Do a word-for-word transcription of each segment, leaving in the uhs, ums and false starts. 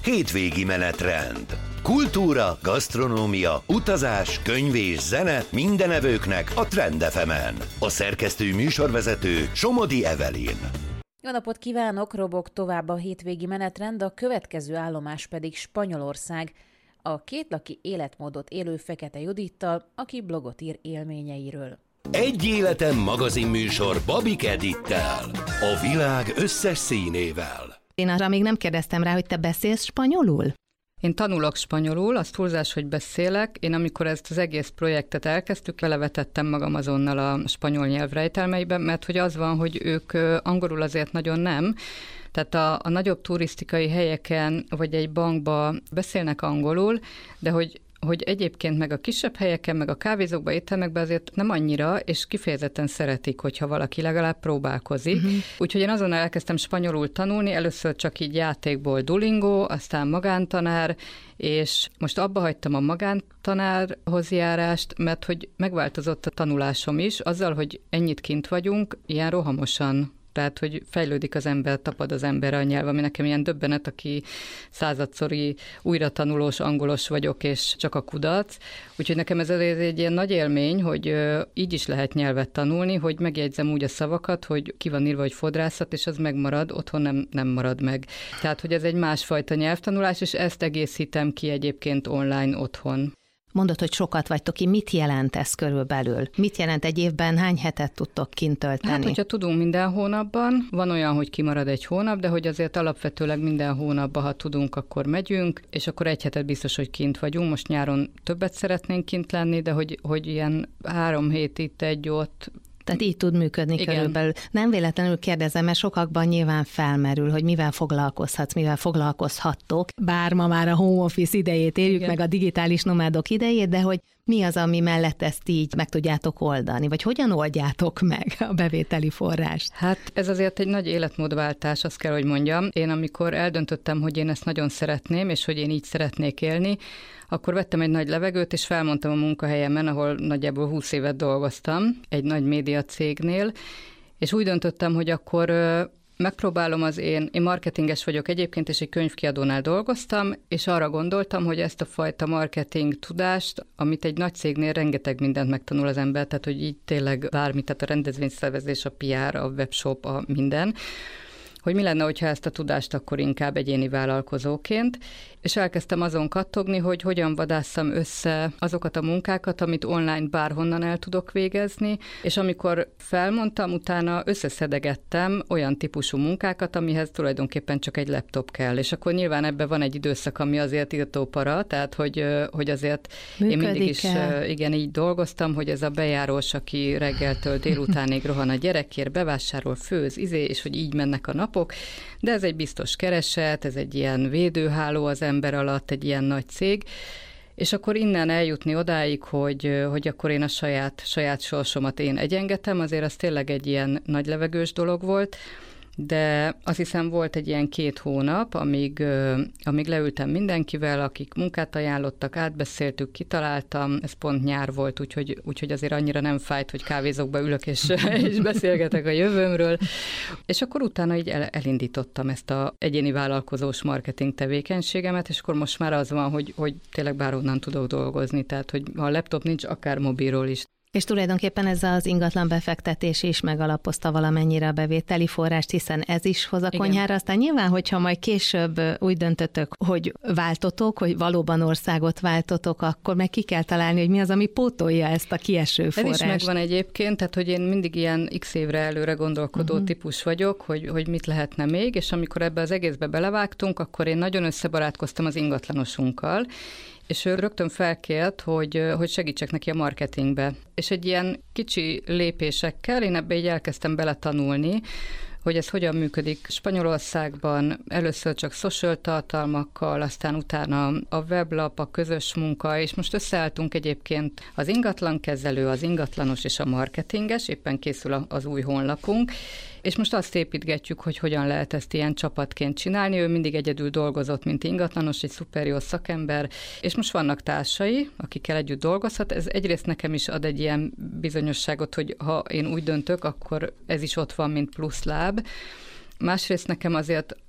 hétvégi menetrend. Kultúra, gasztronómia, utazás, könyv és zene minden evőknek a Trend ef emen. A szerkesztő műsorvezető Somodi Evelyn. Jó napot kívánok, robog tovább a hétvégi menetrend, a következő állomás pedig Spanyolország. A kétlaki életmódot élő Fekete Judittal, aki blogot ír élményeiről. Egy életem magazinműsor Babik Edittel, a világ összes színével. Én arra még nem kérdeztem rá, hogy te beszélsz spanyolul? Én tanulok spanyolul, az túlzás, hogy beszélek. Én amikor ezt az egész projektet elkezdtük, belevetettem magam azonnal a spanyol nyelv rejtelmeibe, mert hogy az van, hogy ők angolul azért nagyon nem. Tehát a, a nagyobb turisztikai helyeken, vagy egy bankba beszélnek angolul, de hogy hogy egyébként meg a kisebb helyeken, meg a kávézókban, éttermekben azért nem annyira, és kifejezetten szeretik, hogyha valaki legalább próbálkozik. Uh-huh. Úgyhogy én azonnal elkezdtem spanyolul tanulni, először csak így játékból Duolingo, aztán magántanár, és most abba hagytam a magántanárhoz járást, mert hogy megváltozott a tanulásom is, azzal, hogy ennyit kint vagyunk, ilyen rohamosan. Tehát, hogy fejlődik az ember, tapad az ember a nyelv, ami nekem ilyen döbbenet, aki századszori újratanulós, angolos vagyok, és csak a kudarc. Úgyhogy nekem ez egy ilyen nagy élmény, hogy így is lehet nyelvet tanulni, hogy megjegyzem úgy a szavakat, hogy ki van írva, hogy fodrászat, és az megmarad, otthon nem, nem marad meg. Tehát, hogy ez egy másfajta nyelvtanulás, és ezt egészítem ki egyébként online otthon. Mondod, hogy sokat vagytok ki, mit jelent ez körülbelül? Mit jelent egy évben, hány hetet tudtok kint tölteni? Hát, hogyha tudunk minden hónapban, van olyan, hogy kimarad egy hónap, de hogy azért alapvetőleg minden hónapban, ha tudunk, akkor megyünk, és akkor egy hetet biztos, hogy kint vagyunk. Most nyáron többet szeretnénk kint lenni, de hogy, hogy ilyen három hét itt, egy ott. Tehát így tud működni. Igen. Körülbelül. Nem véletlenül kérdezem, mert sokakban nyilván felmerül, hogy mivel foglalkozhatsz, mivel foglalkozhattok, bár ma már a home office idejét érjük, igen, meg a digitális nomádok idejét, de hogy mi az, ami mellett ezt így meg tudjátok oldani, vagy hogyan oldjátok meg a bevételi forrást? Hát ez azért egy nagy életmódváltás, azt kell, hogy mondjam. Én amikor eldöntöttem, hogy én ezt nagyon szeretném, és hogy én így szeretnék élni, akkor vettem egy nagy levegőt, és felmondtam a munkahelyemen, ahol nagyjából húsz évet dolgoztam, egy nagy média cégnél, és úgy döntöttem, hogy akkor megpróbálom az én, én marketinges vagyok egyébként, és egy könyvkiadónál dolgoztam, és arra gondoltam, hogy ezt a fajta marketing tudást, amit egy nagy cégnél rengeteg mindent megtanul az ember, tehát hogy így tényleg bármi, tehát a rendezvényszervezés, a pé er, a webshop, a minden, hogy mi lenne, hogyha ezt a tudást akkor inkább egyéni vállalkozóként, és elkezdtem azon kattogni, hogy hogyan vadásszam össze azokat a munkákat, amit online bárhonnan el tudok végezni, és amikor felmondtam, utána összeszedegettem olyan típusú munkákat, amihez tulajdonképpen csak egy laptop kell, és akkor nyilván ebben van egy időszak, ami azért írtópara, tehát hogy, hogy azért működik, én mindig is el. igen, így dolgoztam, hogy ez a bejárós, aki reggeltől délutánig rohan a gyerekért, bevásárol, főz, izé, és hogy így mennek a napok, de ez egy biztos kereset, ez egy ilyen védőháló az ember alatt, egy ilyen nagy cég, és akkor innen eljutni odáig, hogy, hogy akkor én a saját, saját sorsomat én egyengetem, azért az tényleg egy ilyen nagy levegős dolog volt, de azt hiszem volt egy ilyen két hónap, amíg, amíg leültem mindenkivel, akik munkát ajánlottak, átbeszéltük, kitaláltam, ez pont nyár volt, úgyhogy, úgyhogy azért annyira nem fájt, hogy kávézókba ülök és, és beszélgetek a jövőmről. És akkor utána így el, elindítottam ezt a egyéni vállalkozós marketing tevékenységemet, és akkor most már az van, hogy, hogy tényleg bárhonnan tudok dolgozni, tehát hogy ha a laptop nincs, akár mobilról is. És tulajdonképpen ez az ingatlan befektetés is megalapozta valamennyire a bevételi forrást, hiszen ez is hoz a konyhára. Aztán nyilván, hogyha majd később úgy döntötök, hogy váltotok, hogy valóban országot váltotok, akkor meg ki kell találni, hogy mi az, ami pótolja ezt a kieső forrást. Ez is megvan egyébként, tehát hogy én mindig ilyen x évre előre gondolkodó uh-huh. típus vagyok, hogy, hogy mit lehetne még, és amikor ebbe az egészbe belevágtunk, akkor én nagyon összebarátkoztam az ingatlanosunkkal, és ő rögtön felkért, hogy, hogy segítsek neki a marketingbe. És egy ilyen kicsi lépésekkel én ebbe így elkezdtem beletanulni, hogy ez hogyan működik Spanyolországban, először csak social tartalmakkal, aztán utána a weblap, a közös munka, és most összeálltunk egyébként az ingatlankezelő, az ingatlanos és a marketinges, éppen készül az új honlapunk, és most azt építgetjük, hogy hogyan lehet ezt ilyen csapatként csinálni. Ő mindig egyedül dolgozott, mint ingatlanos, egy szuper jó szakember, és most vannak társai, akikkel együtt dolgozhat. Ez egyrészt nekem is ad egy ilyen bizonyosságot, hogy ha én úgy döntök, akkor ez is ott van, mint plusz láb. Másrészt nekem azért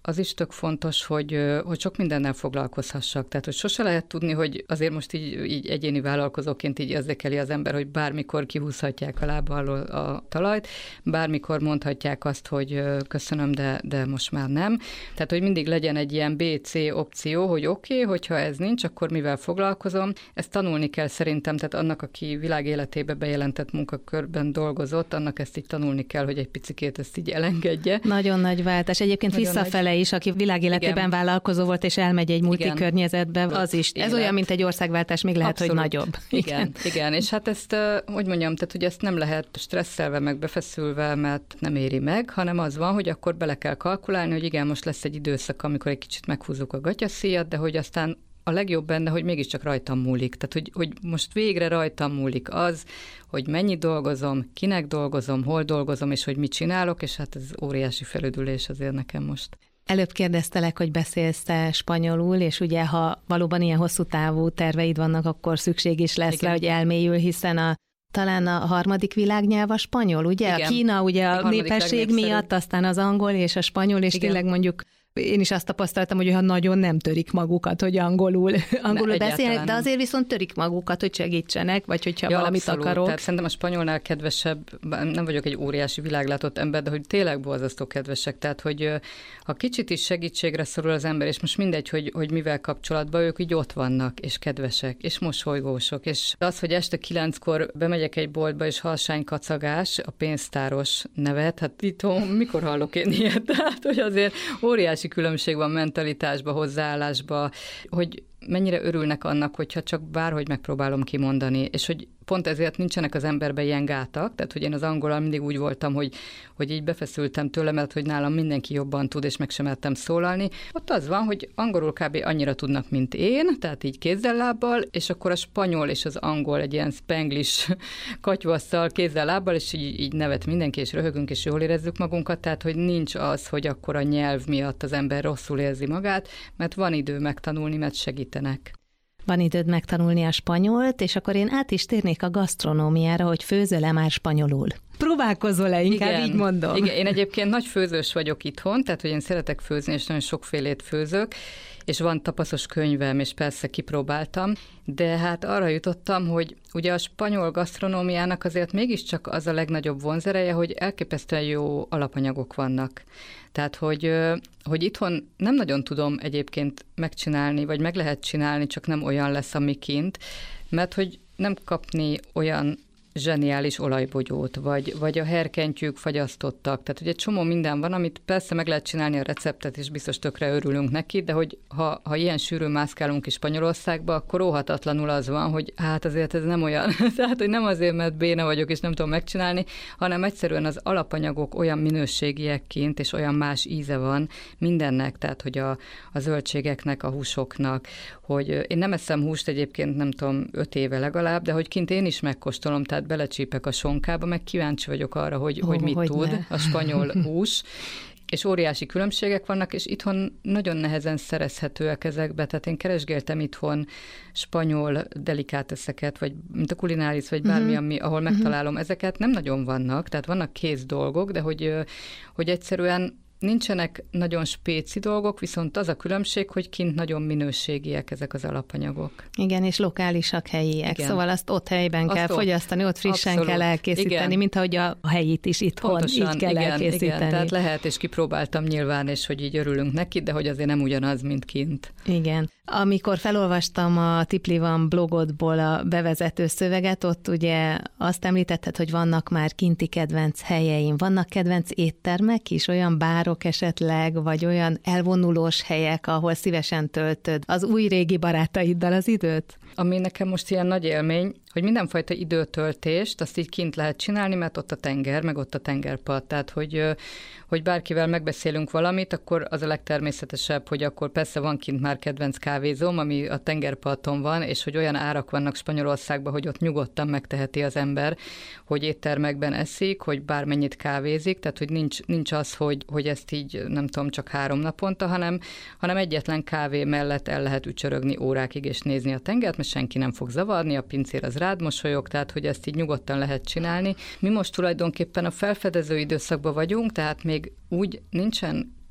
az is tök fontos, hogy, hogy sok mindennel foglalkozhassak. Tehát, hogy sose lehet tudni, hogy azért most így, így egyéni vállalkozóként így érzékeli az ember, hogy bármikor kihúzhatják a lába alól a talajt, bármikor mondhatják azt, hogy köszönöm, de, de most már nem. Tehát, hogy mindig legyen egy ilyen bé cé opció, hogy oké, okay, hogyha ez nincs, akkor mivel foglalkozom. Ezt tanulni kell szerintem, tehát annak, aki világ életébe bejelentett munkakörben dolgozott, annak ezt így tanulni kell, hogy egy picikét ezt így elengedje. Nagyon nagy váltás. Egyébként nagyon visszafele nagy... is, aki világéletében igen. vállalkozó volt, és elmegy egy multikörnyezetbe, az is. Ez Élet. Olyan, mint egy országváltás, még lehet, abszolút. Hogy nagyobb. Igen, igen, igen. És hát ezt, hogy mondjam, tehát, hogy ezt nem lehet stresszelve, meg befeszülve, mert nem éri meg, hanem az van, hogy akkor bele kell kalkulálni, hogy igen, most lesz egy időszak, amikor egy kicsit meghúzzuk a gatyaszíjat, de hogy aztán a legjobb benne, hogy mégiscsak rajtam múlik. Tehát, hogy, hogy most végre rajtam múlik az, hogy mennyit dolgozom, kinek dolgozom, hol dolgozom, és hogy mit csinálok, és hát ez óriási felüdülés azért nekem most. Előbb kérdeztelek, hogy beszélsz te spanyolul, és ugye, ha valóban ilyen hosszú távú terveid vannak, akkor szükség is lesz igen. rá, hogy elmélyül, hiszen a talán a harmadik világnyelv a spanyol, ugye? Igen. A Kína ugye a, a népesség miatt, aztán az angol és a spanyol, és igen. tényleg mondjuk én is azt tapasztaltam, hogy ha nagyon nem törik magukat, hogy angolul, angolul beszélnek, de azért viszont törik magukat, hogy segítsenek, vagy hogyha ja, valamit abszolút. Akarok. Tehát szerintem a spanyolnál kedvesebb, nem vagyok egy óriási világlátott ember, de hogy tényleg borzasztó kedvesek. Tehát, hogy ha kicsit is segítségre szorul az ember, és most mindegy, hogy, hogy mivel kapcsolatban, ők így ott vannak, és kedvesek, és mosolygósok. És az, hogy este kilenckor bemegyek egy boltba, és halsánykacagás, a pénztáros nevet, hát itt mikor hallok én ilyet? Tehát, hogy azért óriási különbség van mentalitásba, hozzáállásba, hogy mennyire örülnek annak, hogyha csak bárhogy megpróbálom kimondani, és hogy pont ezért nincsenek az emberben ilyen gátak, tehát hogy én az angolal mindig úgy voltam, hogy, hogy így befeszültem tőle, mert hogy nálam mindenki jobban tud, és meg sem mertem szólalni. Ott az van, hogy angolul kb. Annyira tudnak, mint én, tehát így kézzel-lábbal, és akkor a spanyol és az angol egy ilyen spanglish katyvasszal, kézzel-lábbal, és így, így nevet mindenki, és röhögünk, és jól érezzük magunkat, tehát hogy nincs az, hogy akkor a nyelv miatt az ember rosszul érzi magát, mert van idő megtanulni, mert segítenek. Van időd megtanulni a spanyolt, és akkor én át is térnék a gasztronómiára, hogy főzöl-e már spanyolul? Próbálkozol-e, inkább igen, így mondom? Igen, én egyébként nagy főzős vagyok itthon, tehát hogy én szeretek főzni, és nagyon sokfélét főzök, és van tapaszos könyvem, és persze kipróbáltam, de hát arra jutottam, hogy ugye a spanyol gasztronómiának azért mégiscsak az a legnagyobb vonzereje, hogy elképesztően jó alapanyagok vannak. Tehát, hogy, hogy itthon nem nagyon tudom egyébként megcsinálni, vagy meg lehet csinálni, csak nem olyan lesz, ami kint, mert hogy nem kapni olyan zseniális olajbogyót, vagy, vagy a herkentyűk fagyasztottak. Tehát, hogy egy csomó minden van, amit persze meg lehet csinálni a receptet, és biztos tökre örülünk neki, de hogy ha, ha ilyen sűrűn mászkálunk is Spanyolországba, akkor óhatatlanul az van, hogy hát azért ez nem olyan. Tehát, hogy nem azért, mert béna vagyok, és nem tudom megcsinálni, hanem egyszerűen az alapanyagok olyan minőségiek kint, és olyan más íze van mindennek, tehát, hogy a, a zöldségeknek, a húsoknak, hogy én nem eszem húst egyébként, nem tudom, öt éve legalább, de hogy kint én is megkóstolom, tehát belecsípek a sonkába, meg kíváncsi vagyok arra, hogy, oh, hogy mit hogy tud ne. A spanyol hús, és óriási különbségek vannak, és itthon nagyon nehezen szerezhetőek ezekbe, tehát én keresgéltem itthon spanyol delikáteszeket, vagy mint a kulináris, vagy bármi, uh-huh. ami, ahol megtalálom uh-huh. ezeket, nem nagyon vannak, tehát vannak kész dolgok, de hogy, hogy egyszerűen nincsenek nagyon spéci dolgok, viszont az a különbség, hogy kint nagyon minőségiek ezek az alapanyagok. Igen, és lokálisak, helyiek. Igen. Szóval azt ott helyben azt kell ott fogyasztani, ott frissen abszolút. Kell elkészíteni, igen. mint ahogy a helyit is itthon pontosan, így kell igen, elkészíteni. Igen, tehát lehet, és kipróbáltam nyilván, és hogy így örülünk neki, de hogy azért nem ugyanaz, mint kint. Igen. Amikor felolvastam a Tipli van blogodból a bevezető szöveget, ott ugye azt említetted, hogy vannak már kinti kedvenc helyeim. Vannak kedvenc éttermek is, olyan bárok esetleg, vagy olyan elvonulós helyek, ahol szívesen töltöd az új-régi barátaiddal az időt? Ami nekem most ilyen nagy élmény, hogy mindenfajta időtöltést azt így kint lehet csinálni, mert ott a tenger, meg ott a tengerpart. Tehát, hogy, hogy bárkivel megbeszélünk valamit, akkor az a legtermészetesebb, hogy akkor persze van kint már kedvenc kávézóm, ami a tengerparton van, és hogy olyan árak vannak Spanyolországban, hogy ott nyugodtan megteheti az ember, hogy éttermekben eszik, hogy bármennyit kávézik, tehát hogy nincs, nincs az, hogy, hogy ezt így nem tudom, csak három naponta, hanem, hanem egyetlen kávé mellett el lehet ücsörögni órákig és nézni a tengert, mert senki nem fog zavarni, a pincér az rád mosolyog, tehát hogy ezt így nyugodtan lehet csinálni. Mi most tulajdonképpen a felfedező időszakban vagyunk, tehát még úgy nincsen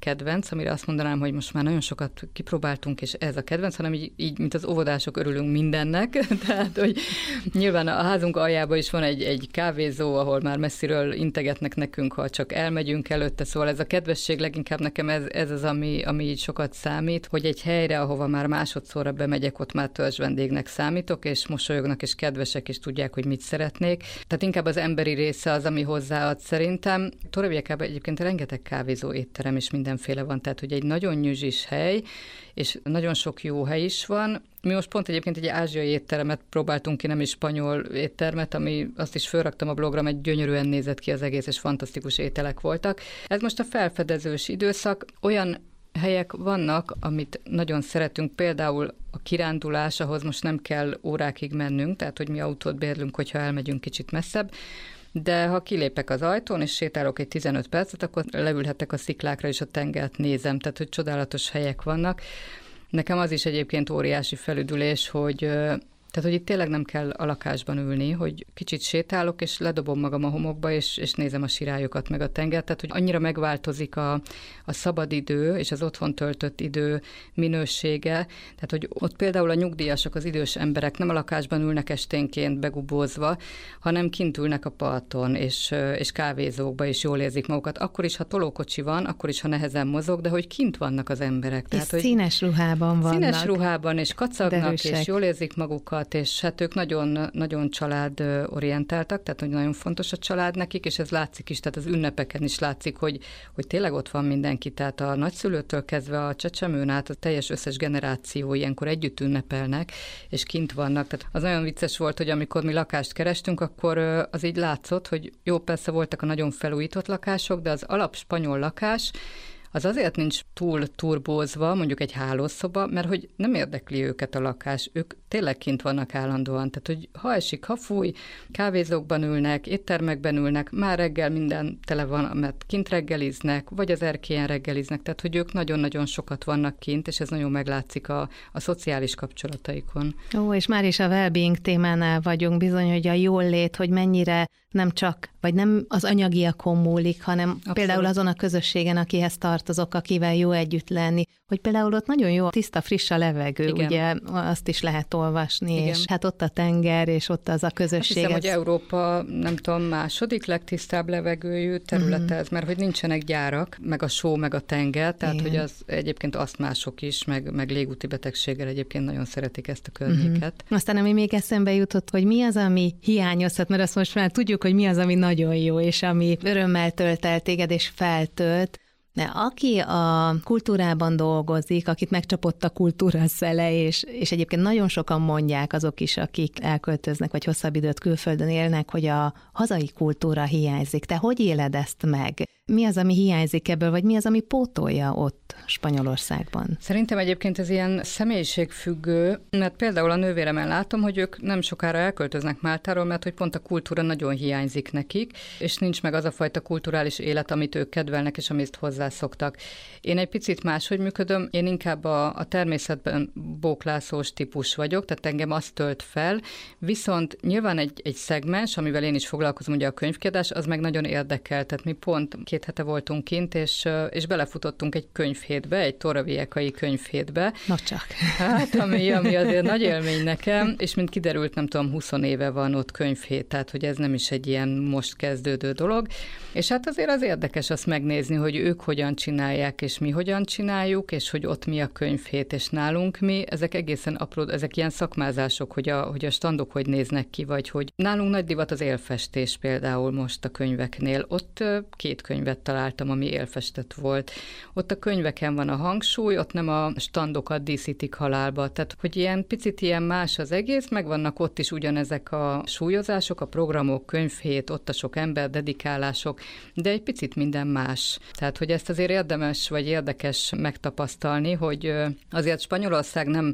kedvenc, amire azt mondanám, hogy most már nagyon sokat kipróbáltunk, és ez a kedvenc, hanem így, így mint az óvodások örülünk mindennek. Tehát, hogy nyilván a házunk aljában is van egy, egy kávézó, ahol már messziről integetnek nekünk, ha csak elmegyünk előtte, szóval ez a kedvesség leginkább nekem ez, ez az, ami, ami így sokat számít, hogy egy helyre, ahova már másodszorra bemegyek, ott már törzs vendégnek számítok, és mosolyognak, és kedvesek, és tudják, hogy mit szeretnék. Tehát inkább az emberi része az, ami hozzáad szerintem. Torreviecában egyébként rengeteg kávézó, étterem és mindenféle van, tehát hogy egy nagyon nyüzsis hely, és nagyon sok jó hely is van. Mi most pont egyébként egy ázsiai étteremet próbáltunk ki, nem is spanyol éttermet, ami azt is fölraktam a blogra, mert gyönyörűen nézett ki az egész, és fantasztikus ételek voltak. Ez most a felfedezős időszak, olyan helyek vannak, amit nagyon szeretünk, például a kirándulás, ahhoz most nem kell órákig mennünk, tehát hogy mi autót bérlünk, hogyha elmegyünk kicsit messzebb, de ha kilépek az ajtón, és sétálok egy tizenöt percet, akkor leülhetek a sziklákra, és a tengert nézem, tehát hogy csodálatos helyek vannak. Nekem az is egyébként óriási felüdülés, hogy Tehát, hogy itt tényleg nem kell a lakásban ülni, hogy kicsit sétálok, és ledobom magam a homokba, és, és nézem a sirályokat, meg a tengert. Tehát, hogy annyira megváltozik a, a szabadidő és az otthon töltött idő minősége. Tehát, hogy ott például a nyugdíjasok, az idős emberek nem a lakásban ülnek esténként begubózva, hanem kint ülnek a parton, és, és kávézókba, és jól érzik magukat. Akkor is, ha tolókocsi van, akkor is, ha nehezen mozog, de hogy kint vannak az emberek. Tehát, és hogy színes ruhában vannak. Színes ruhában, és kacagnak, és jól érzik magukat, és hát ők nagyon, nagyon családorientáltak, tehát hogy nagyon fontos a család nekik, és ez látszik is, tehát az ünnepeken is látszik, hogy, hogy tényleg ott van mindenki, tehát a nagyszülőtől kezdve a csecsemőn át a teljes összes generáció ilyenkor együtt ünnepelnek, és kint vannak. Tehát az nagyon vicces volt, hogy amikor mi lakást kerestünk, akkor az így látszott, hogy jó, persze voltak a nagyon felújított lakások, de az alap spanyol lakás, az azért nincs túl turbózva, mondjuk egy hálószoba, mert hogy nem érdekli őket a lakás, ők tényleg kint vannak állandóan. Tehát, hogy ha esik, ha fúj, kávézókban ülnek, éttermekben ülnek, már reggel minden tele van, mert kint reggeliznek, vagy az erkélyen reggeliznek, tehát, hogy ők nagyon-nagyon sokat vannak kint, és ez nagyon meglátszik a, a szociális kapcsolataikon. Ó, és már is a well-being témánál vagyunk, bizony, hogy a jól lét, hogy mennyire nem csak, vagy nem az anyagiakon múlik, hanem Abszolút. Például azon a közösségen, akihez tartozok, akivel jó együtt lenni, hogy például ott nagyon jó, tiszta, friss a levegő, igen. Ugye azt is lehet olvasni, igen. És hát ott a tenger, és ott az a közösség. Azt hiszem, ez... hogy Európa, nem tudom, második legtisztább levegőjű területe uh-huh. ez, mert hogy nincsenek gyárak, meg a só, meg a tenger, tehát igen. hogy az egyébként azt mások is, meg, meg légúti betegséggel egyébként nagyon szeretik ezt a környéket. Uh-huh. Aztán ami még eszembe jutott, hogy mi az, ami hiányozhat, mert azt most már tudjuk, hogy mi az, ami nagyon jó, és ami örömmel tölt el téged, és feltölt. De aki a kultúrában dolgozik, akit megcsapott a kultúra szele, és, és egyébként nagyon sokan mondják azok is, akik elköltöznek, vagy hosszabb időt külföldön élnek, hogy a hazai kultúra hiányzik. Te hogy éled ezt meg? Mi az, ami hiányzik ebből, vagy mi az, ami pótolja ott Spanyolországban? Szerintem egyébként ez ilyen személyiségfüggő, mert például a nővéremen látom, hogy ők nem sokára elköltöznek Máltáról, mert hogy pont a kultúra nagyon hiányzik nekik, és nincs meg az a fajta kulturális élet, amit ők kedvelnek, és amit hozzászoktak. Én egy picit máshogy működöm, én inkább a, a természetben bóklászós típus vagyok, tehát engem azt tölt fel, viszont nyilván egy, egy szegmens, amivel én is foglalkozom, ugye a könyvkiadás, az meg nagyon érdekel, tehát mi pont két hete voltunk kint, és, és belefutottunk egy könyvhétbe, egy torreviecai könyvhétbe. Na csak. Hát, ami, ami azért nagy élmény nekem, és mint kiderült, nem tudom, húsz éve van ott könyvhét, tehát hogy ez nem is egy ilyen most kezdődő dolog, és hát azért az érdekes azt megnézni, hogy ők hogyan csinálják, és mi hogyan csináljuk, és hogy ott mi a könyvhét, és nálunk mi, ezek egészen apró, ezek ilyen szakmázások, hogy a, hogy a standok hogy néznek ki, vagy hogy nálunk nagy divat az élfestés például most a könyveknél. Ott két könyvet találtam, ami élfestett volt. Ott a könyveken van a hangsúly, ott nem a standokat díszítik halálba. Tehát, hogy ilyen picit ilyen más az egész, meg vannak ott is ugyanezek a súlyozások, a programok, könyvhét, ott a sok ember, dedikálások, de egy picit minden más. Tehát, hogy ezt azért érdemes vagy érdekes megtapasztalni, hogy azért Spanyolország nem,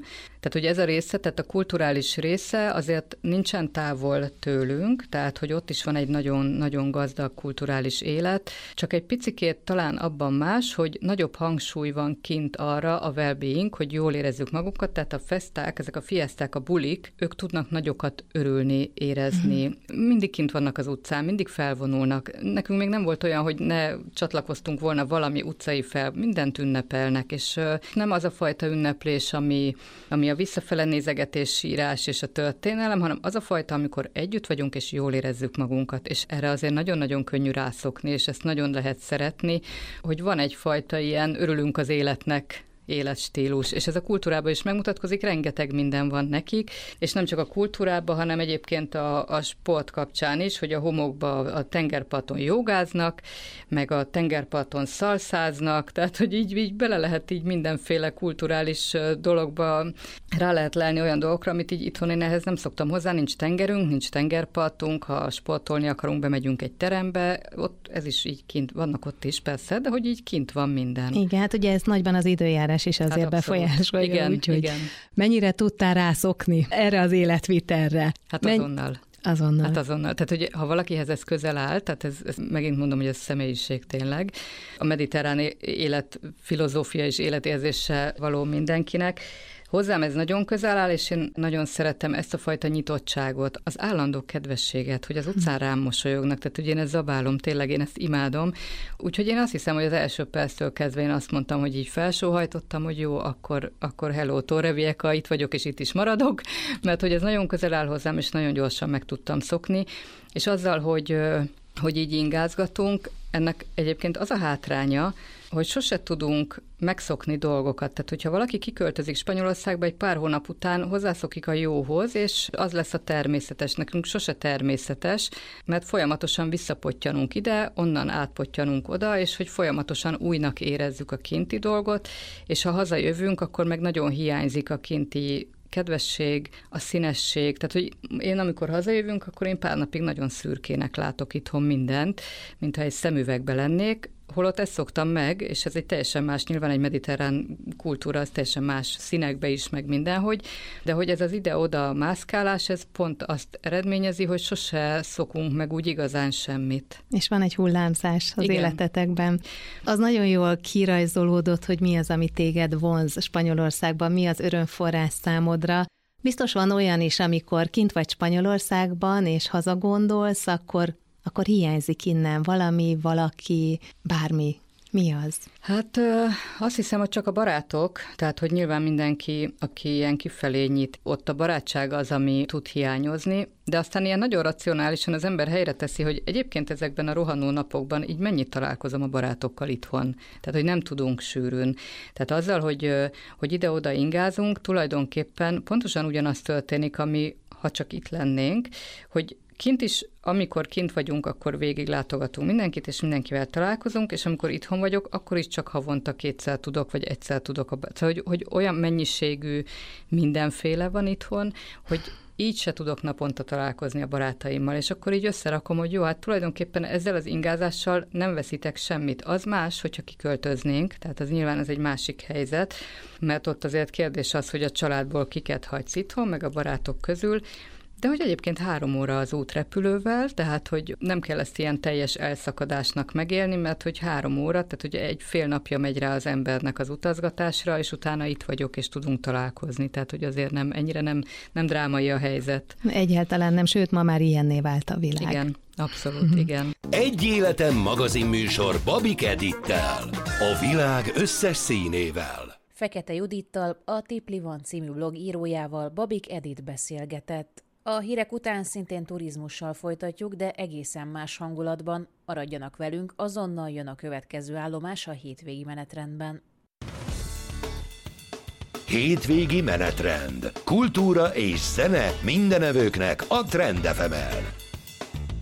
Tehát, hogy ez a része, tehát a kulturális része azért nincsen távol tőlünk, tehát, hogy ott is van egy nagyon-nagyon gazdag kulturális élet, csak egy picikét talán abban más, hogy nagyobb hangsúly van kint arra a well-being, hogy jól érezzük magukat, tehát a festák, ezek a fieszták, a bulik, ők tudnak nagyokat örülni, érezni. Mm. Mindig kint vannak az utcán, mindig felvonulnak. Nekünk még nem volt olyan, hogy ne csatlakoztunk volna valami utcai fel, mindent ünnepelnek, és nem az a fajta ünneplés, ami, ami a visszafele nézegetés, sírás és a történelem, hanem az a fajta, amikor együtt vagyunk, és jól érezzük magunkat, és erre azért nagyon-nagyon könnyű rászokni, és ezt nagyon lehet szeretni, hogy van egyfajta ilyen örülünk az életnek életstílus, és ez a kultúrában is megmutatkozik, rengeteg minden van nekik, és nem csak a kultúrában, hanem egyébként a, a sport kapcsán is, hogy a homokba a tengerparton jogáznak, meg a tengerparton szalszáznak, tehát hogy így, így bele lehet így mindenféle kulturális dologba rá lehet lelni olyan dolgokra, amit így itthon én ehhez nem szoktam hozzá, nincs tengerünk, nincs tengerpartunk, ha sportolni akarunk, bemegyünk egy terembe, ott ez is így kint, vannak ott is persze, de hogy így kint van minden. Igen, hát ugye ez nagyban az időjárás is azért hát befolyásolja. Igen, úgy, igen. Mennyire tudtál rászokni erre az életvitelre? Hát azonnal. Men- Azonnal. Hát azonnal. Tehát, hogy ha valakihez ez közel áll, tehát ez, ez megint mondom, hogy ez személyiség tényleg, a mediterrán élet filozófia és életérzése való mindenkinek. Hozzám ez nagyon közel áll, és én nagyon szeretem ezt a fajta nyitottságot, az állandó kedvességet, hogy az utcán rám mosolyognak, tehát hogy én ezt zabálom, tényleg én ezt imádom. Úgyhogy én azt hiszem, hogy az első perctől kezdve én azt mondtam, hogy így felsóhajtottam, hogy jó, akkor, akkor hello, Torrevieja, itt vagyok, és itt is maradok, mert hogy ez nagyon közel áll hozzám, és nagyon gyorsan meg tudtam szokni, és azzal, hogy, hogy így ingázgatunk, ennek egyébként az a hátránya, hogy sose tudunk megszokni dolgokat. Tehát, hogyha valaki kiköltözik Spanyolországba, egy pár hónap után hozzászokik a jóhoz, és az lesz a természetes. Nekünk sose természetes, mert folyamatosan visszapottyanunk ide, onnan átpottyanunk oda, és hogy folyamatosan újnak érezzük a kinti dolgot, és ha hazajövünk, akkor meg nagyon hiányzik a kinti kedvesség, a színesség. Tehát, hogy én amikor hazajövünk, akkor én pár napig nagyon szürkének látok itthon mindent, mintha egy szemüvegbe lennék, holott ezt szoktam meg, és ez egy teljesen más, nyilván egy mediterrán kultúra, az teljesen más színekbe is, meg mindenhogy, de hogy ez az ide-oda mászkálás, ez pont azt eredményezi, hogy sose szokunk meg úgy igazán semmit. És van egy hullámzás az Igen. életetekben. Az nagyon jól kirajzolódott, hogy mi az, ami téged vonz Spanyolországban, mi az örömforrás számodra. Biztos van olyan is, amikor kint vagy Spanyolországban, és hazagondolsz, akkor akkor hiányzik innen valami, valaki, bármi. Mi az? Hát azt hiszem, hogy csak a barátok, tehát hogy nyilván mindenki, aki ilyen kifelé nyit, ott a barátság az, ami tud hiányozni, de aztán ilyen nagyon racionálisan az ember helyre teszi, hogy egyébként ezekben a rohanó napokban így mennyit találkozom a barátokkal itthon. Tehát, hogy nem tudunk sűrűn. Tehát azzal, hogy, hogy ide-oda ingázunk, tulajdonképpen pontosan ugyanaz történik, ami ha csak itt lennénk, hogy kint is, amikor kint vagyunk, akkor végig látogatunk mindenkit, és mindenkivel találkozunk, és amikor itthon vagyok, akkor is csak havonta kétszer tudok, vagy egyszer tudok. Szóval, hogy, hogy olyan mennyiségű mindenféle van itthon, hogy így se tudok naponta találkozni a barátaimmal, és akkor így összerakom, hogy jó, hát tulajdonképpen ezzel az ingázással nem veszítek semmit. Az más, hogyha kiköltöznénk, tehát az nyilván ez egy másik helyzet, mert ott azért kérdés az, hogy a családból kiket hagysz itthon, meg a barátok közül, de hogy egyébként három óra az út repülővel, tehát hogy nem kell ezt ilyen teljes elszakadásnak megélni, mert hogy három óra, tehát hogy egy fél napja megy rá az embernek az utazgatásra, és utána itt vagyok, és tudunk találkozni. Tehát, hogy azért nem, ennyire nem, nem drámai a helyzet. Egyáltalán nem, sőt, ma már ilyenné vált a világ. Igen, abszolút, igen. Egy életem magazinműsor Babik Edittel, a világ összes színével. Fekete Judittal, a Tipli Van című blog írójával Babik Edit beszélgetett. A hírek után szintén turizmussal folytatjuk, de egészen más hangulatban. Maradjanak velünk, azonnal jön a következő állomás a hétvégi menetrendben. Hétvégi menetrend. Kultúra és zene mindenevőknek a Trend ef emen.